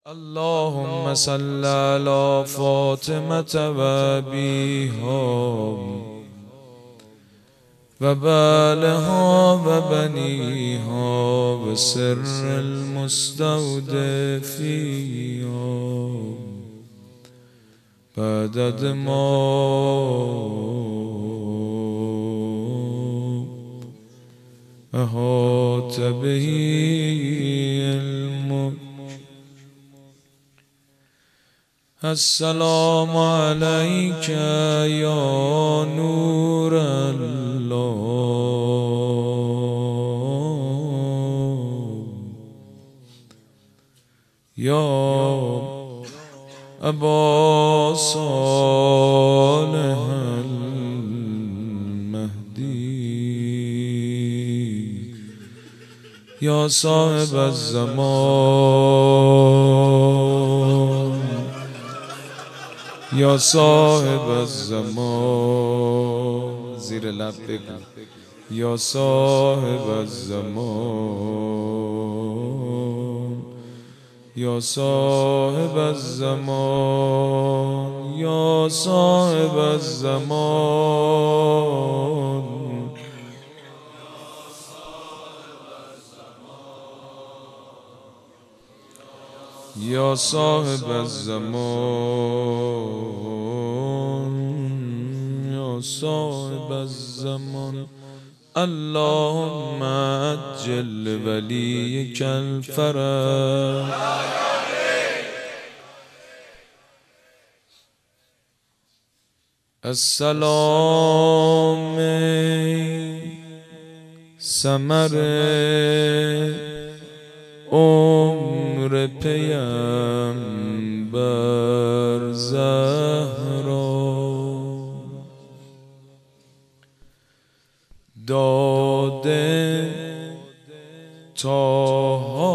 اللهم صل على فاطمة وأبيها وبالها وبنيها وسر المستودع فيها بعدد ما أحاط به علمك. السلام عليك يا نور الله يا أبا صالح المهدي يا صاحب الزمان یا صاحب الزمان زیر لب بگو یا صاحب الزمان یا صاحب الزمان یا صاحب الزمان یا صاحب الزمان یا صاحب الزمان. اللهم عجل وليك الفرج السلام ثمر عمر پیمبر زهرا داده تا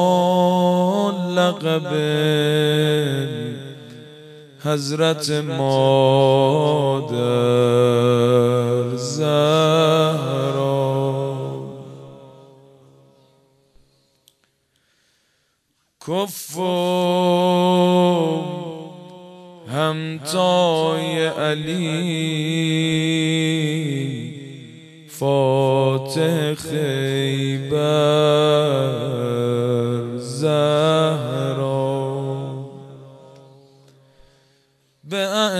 لقب حضرت مادر زهرا کف همتای علی فاتح خیبر زهرا به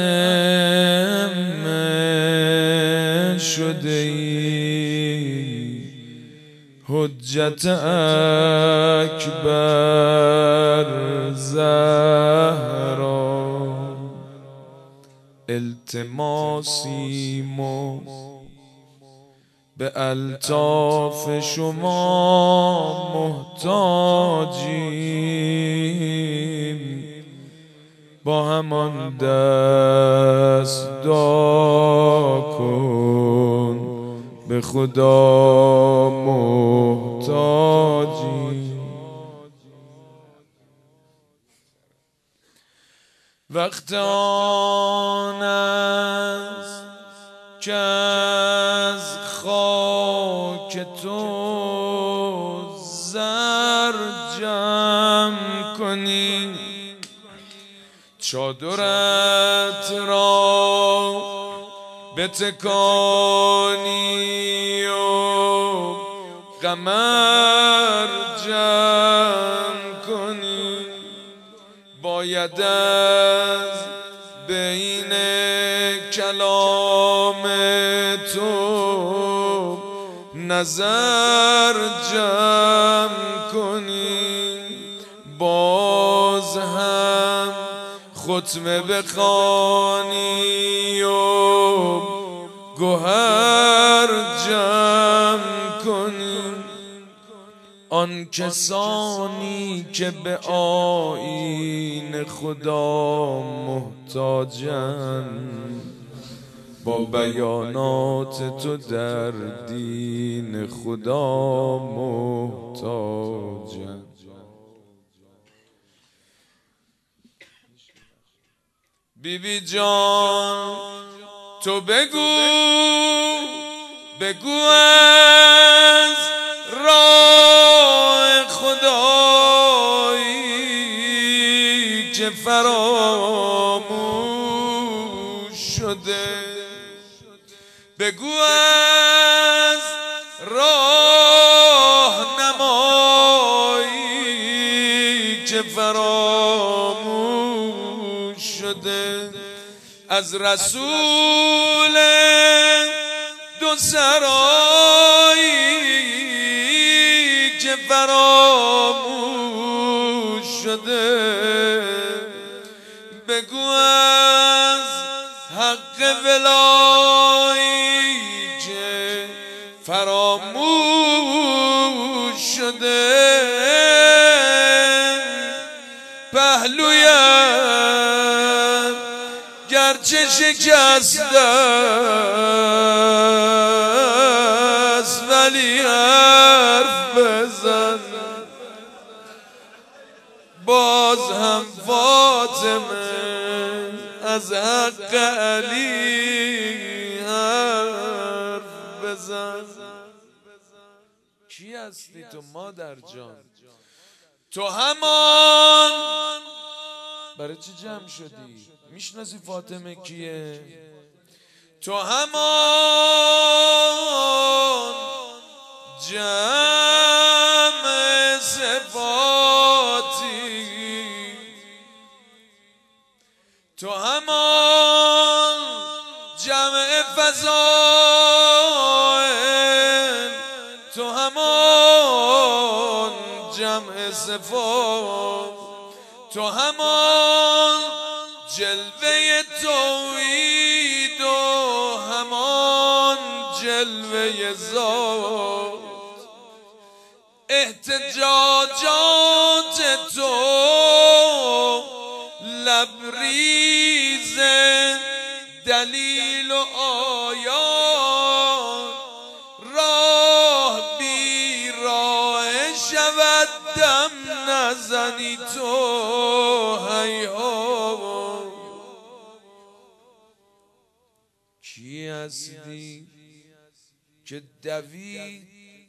ائمه شده ای حجت اکبر زهرا التماسیم به الطاف شما محتاجیم با همان دست دعا کن به خدا محتاجیم. وقت آن است که از خاک تو زر جمع کنی چادرت را بتکانی و قمر جمع کنی باید از بین کلام تو نظر جمع کنی باز هم ختمه بخوانی و گوهر جمع کنی. آن کسانی که به آیین خدا محتاجند با بیانات تو در دین خدا محتاجند. بیبی جان تو بگو از راه خدایی که فراموش شده. بگو از راهنمایی که فراموش شده، از رسول دو سرایی که فراموش شده. بگو از حق ولایی که فراموش شده. پهلویم گرچه شکسته است ولی حرف بزن، باز هم فاطمه از حق علی حرف بزن. کی هستی تو مادر جان؟ تو همان برای چی جمع شدی؟ میشناسی فاطمه کیه؟ تو همان جمع صفاتی، تو همان جمع فضائل، تو همان جمع صفات، تو همان جلوه توحید و همان جلوه ذات. احتجاجات تو لبریز دلیل و آیات، راه بی راه شود دم نزنی تو هیهات. کی هستی که دوید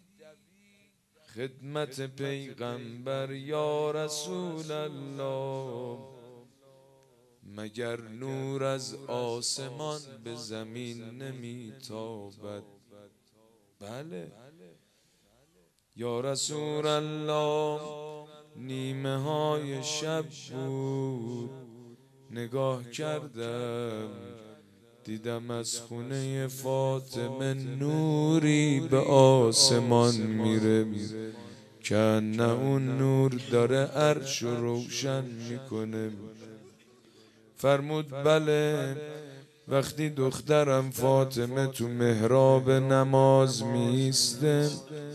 خدمت پیغمبر یا رسول الله؟ مگر نور از آسمان به زمین نمیتابد؟ بله یا رسول الله، نیمه های شب بود، نگاه کردم دیدم از خونه فاطمه نوری به آسمان میره که نه اون نور داره عرش رو روشن میکنه. فرمود بله، وقتی دخترم فاطمه تو محراب نماز میسته،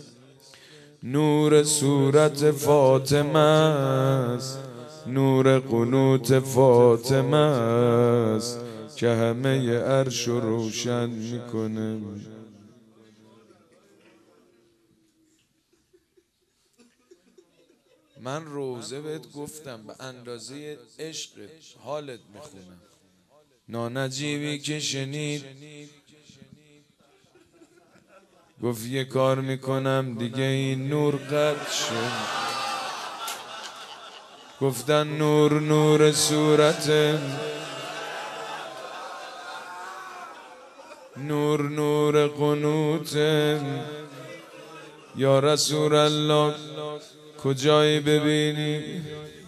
نور صورت فاطمه است، نور قنوت فاطمه است که همه عرش رو روشن میکنه. من روزه بهت گفتم به اندازه عشقت حالت میخونم. نانجیبی که شنید گفت یه کار میکنم دیگه این نور قطع شد. گفتن نور نور صورت، نور نور قنوت. یا رسول الله کجایی ببینی؟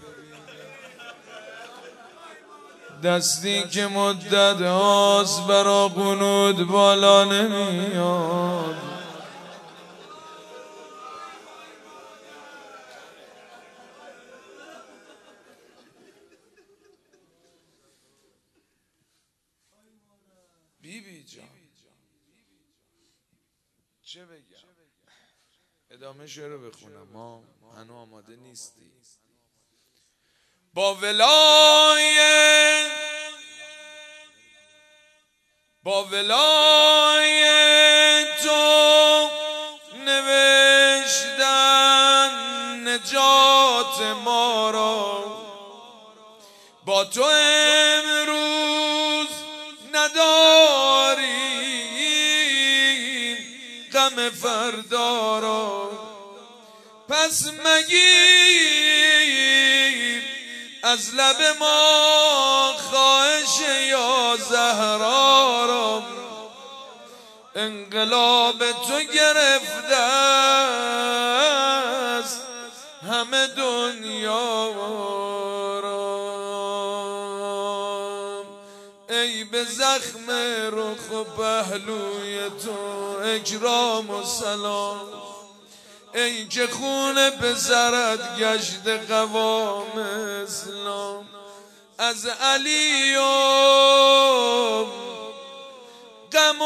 دستی که مدت هاست برا قنوت بالا نمیاد. بیبی جان چه بگم؟ ادامه شعر رو بخونم، ما هنو آماده نیستی. با ولای تو نوشتن نجات ما را، با تو امروز نداریم غم فردا را. پس مگیر از لب ما خواهش یا زهرا را انقلاب تو گرفته است همه دنیا را. ای به زخم رخ و پهلوی تو اکرام و سلام، ای که خون پسرت گشت قوام اسلام. از علی و غم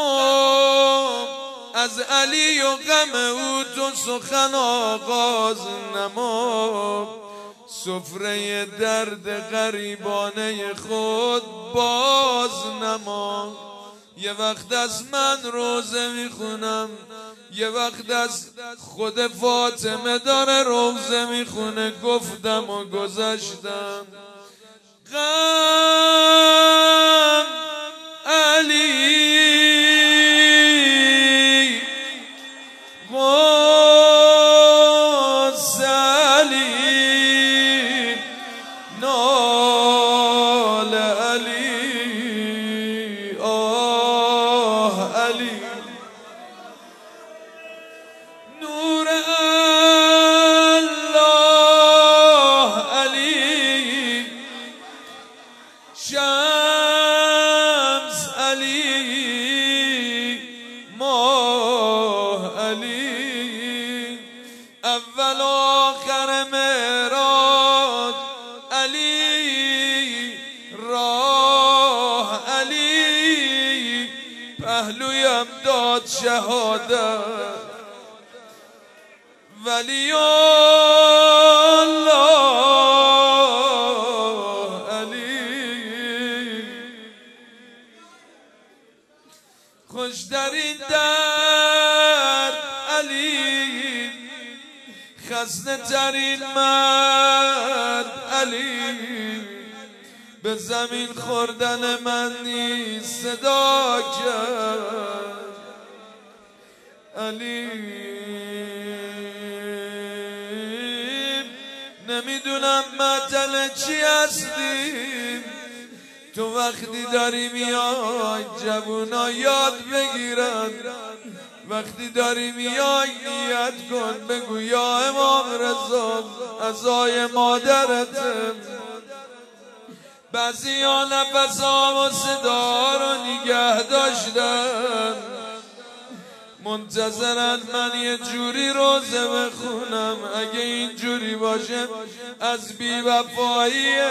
از علی و غم او تو سخن آغاز نما، سفره درد غریبانه خود باز نما. یه وقت از من روزه میخونم، یه وقت از خود فاطمه داره روزه میخونه، گفتم و گذشتم غم علی غص علی نال علی آه علی نور الله علی شمس علی ماه علی اول آخر معراج علی راه علی پهلویم داد شهادت ولی الله علی. خوش در این در علی، خسته ترین مرد علی، به زمین خوردن من نیست صدا کرد علی. نمیدونم معطل چی هستیم، تو وقتی داری میای جوونا یاد بگیرن، وقتی داری میای نیت کن بگو یا امام رضا عزای مادرتم. بعضی ها نفسام و صدا رو نگه داشتن، منتظرن من یه جوری روزه بخونم، اگه این جوری باشه از بی‌وفاییه.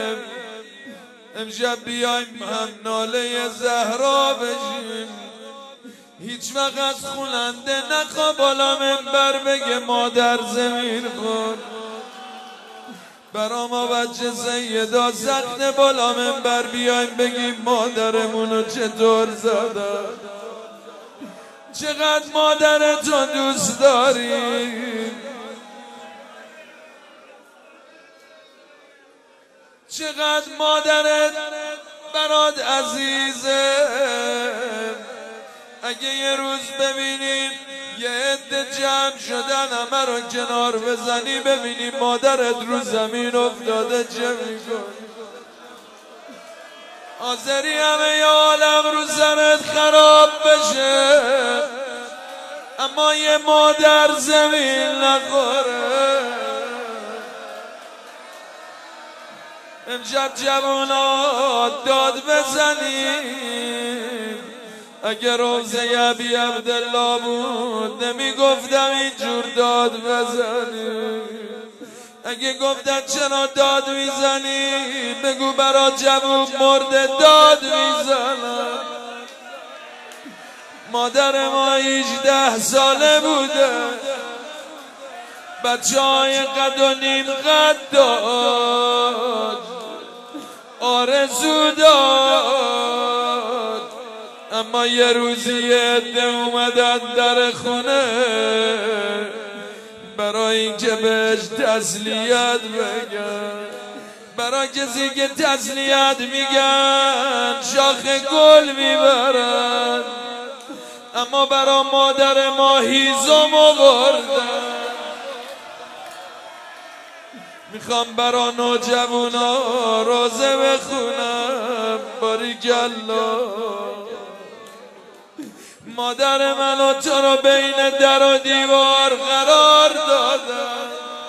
امشب بیایم هم ناله زهرا بشیم، هیچ وقت از خوننده نخوا بالا منبر بگه مادر زمین خور. برا ما بچه سیدا سخت بالا منبر بیایم بگیم مادرمونو چطور زدن. چقدر مادرتو دوست داری، چقدر مادرت برات عزیزه. اگه یه روز ببینیم یه عده جمع شدن همه رو کنار بزنی ببینی مادرت رو زمین افتاده چه میکن؟ حاضری همه ی عالم رو سرت خراب بشه اما یه مادر زمین نخوره. امشب جوانا داد بزنیم، اگه روزه ابی عبدالله بود نمیگفتم اینجور داد بزنیم. اگه گفتن چرا داد میزنی بگو برا جوون مرده داد میزنم. مادر ما 18 ساله بوده، بچه های قد و نیم قد داد، آرزو داد. اما یه روزی یه عده اومدن در خونه برای اینکه بهش تسلیت بگن، برای کسی که تسلیت میگن شاخ گل میبرن، اما برای مادر ما هیزم آوردن. میخوام برا نوجوانا روزه بخونم. باریکلا مادر منو تو رو بین در و دیوار قرار دادم.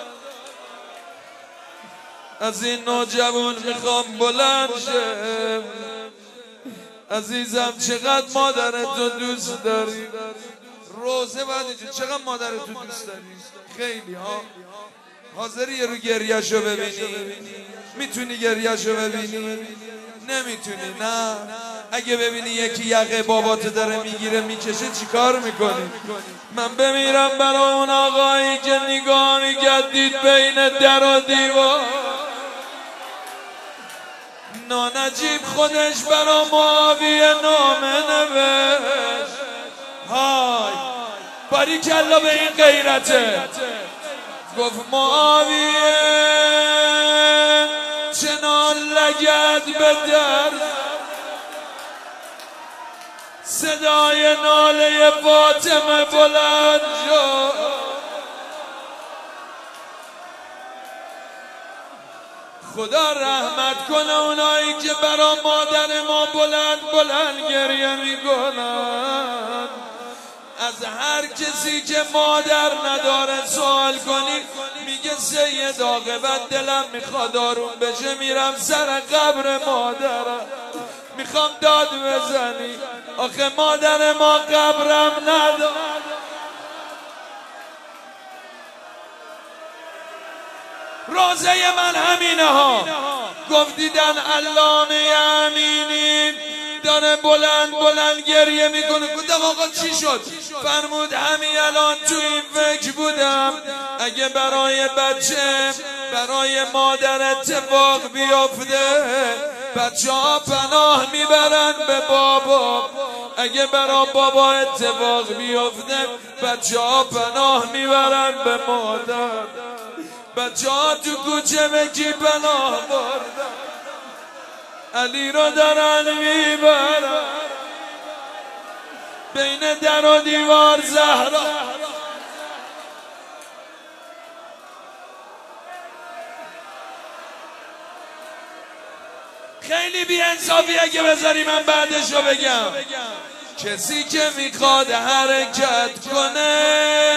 از این نوجوان میخوام بلند شم. عزیزم چقدر مادرتو دوست داری؟ روزه بعد اینجا چقدر مادرتو دوست داری؟ خیلی ها. حاضری یه رو گریهشو ببینی؟ میتونی گریهشو ببینی؟ نمیتونی نه؟ اگه ببینی یکی یقه باباتو داره میگیره میکشه چیکار میکنی؟ من بمیرم برای اون آقایی که نگاه میگردید بین در و دیوار. نانجیب خودش برا معاویه نامه نوشت. های باریکلا به این غیرته. گفت معاویه چنان لگد به در، صدای ناله فاطمه بلند شد. خدا رحمت کنه اونایی که برا مادر ما بلند بلند گریه میکنن. از هر کسی که مادر نداره سوال کنی میگه سید عاقبت دلم میخواد آروم بشه میرم سر قبر مادرم. میخوام داد بزنی آخه مادر ما قبرم نداره. روزه من همینه ها. گفت دیدن علامه امینی داره بلند بلند گریه میکنه. گفتم آقا چی شد؟ فرمود همین الان تو این فکر بودم اگه برای بچه برای مادر اتفاق بیفته بچه ها پناه میبرن به بابا. اگه برای بابا اتفاق بیفته بچه ها پناه میبرن به مادر. بچه ها تو کوچه به کی پناه بردن؟ علی رو دارن میبرن بین در و دیوار. زهرا خیلی بی انصافی اگه بذاری من بعدشو بگم. کسی که میخواد حرکت کنه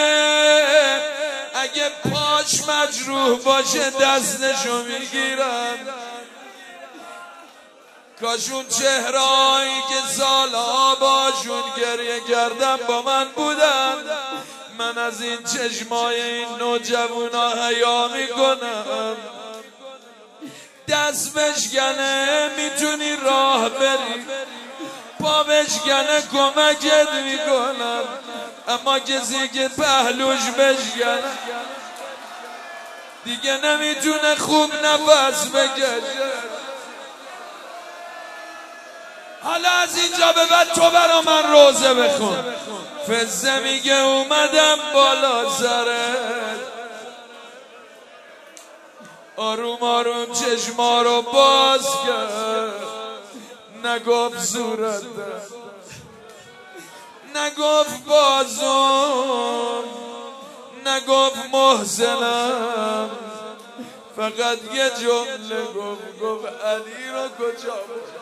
اگه پاش مجروح باشه دستشو میگیرن. کاشون چهرهایی که سالها باشون گریه کردم با من بودن. من از این چشمای این نوجوانا حیا میکنم. دست بشکنه میتونی راه بری، پا بشکنه کمکت میکنم، اما کسی که پهلوش بشکنه دیگه نمیتونه خوب نفس بکشه. حالا از اینجا به بعد تو برا من روزه بخون. فزه میگه اومدم بالا سرت، آروم آروم چشما رو باز کرد، نگفت صورت نگفت بازم نگفت محسنم، فقط یه جمله گفت علی رو کجا بود.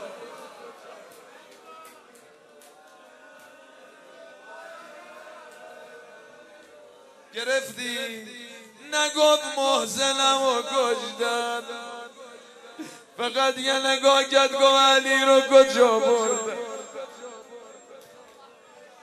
گرفتی؟ نگفت محسنم و کشتن، فقط یه نگاه کرد گفت علی رو کجا برد.